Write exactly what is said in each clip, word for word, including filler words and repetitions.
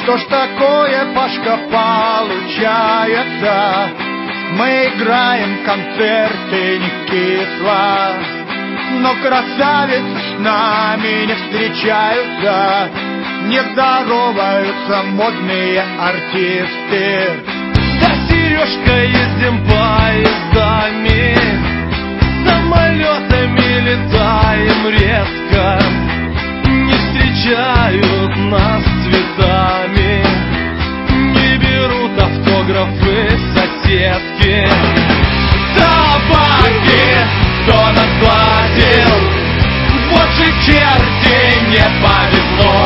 Что ж такое, Пашка, получается? Мы играем концерты не кисло, но красавицы с нами не встречаются, не здороваются модные артисты. Да, Сережка, ездим поездами, самолетами летаем резко, не встречают нас цветами, не берут автографы соседки. Собаки, кто нас гладил, вот же черти, не повезло.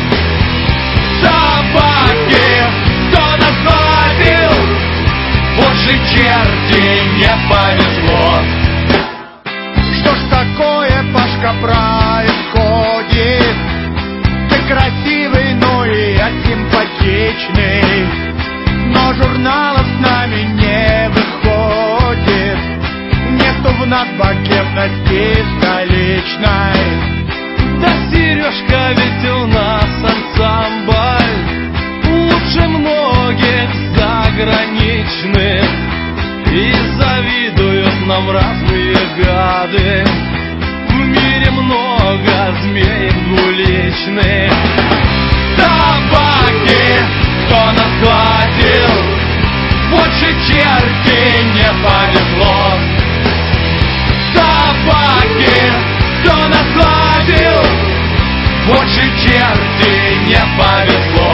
Собаки, кто нас гладил, вот же черти, не повезло. Что ж такое, Пашка, происходит? Ты красивый, ну и асимпатичный, но журналов с нами не выходит. Нету в нас богемности столичной. Да, Сережка, ведь у нас ансамбль лучше многих заграничных, и завидуют нам разные гады. В мире много змей двуличных. Собаки, кто нас гладил, вот же черти, не повезло. Собаки, кто нас гладил, вот же черти, не повезло.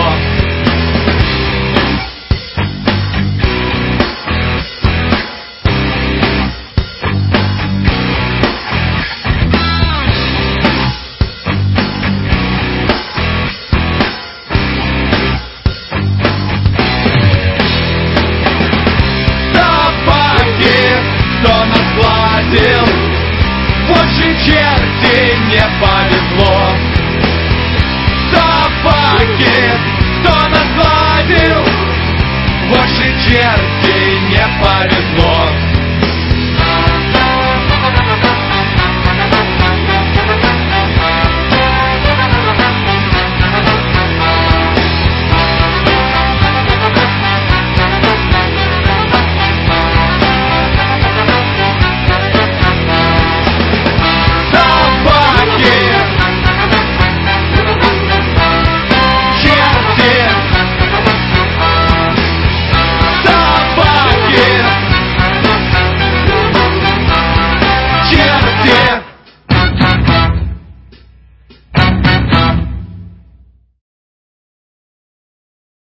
Вот же черти, не повезло. Собаки, кто нас гладил, вот же черти, не повезло.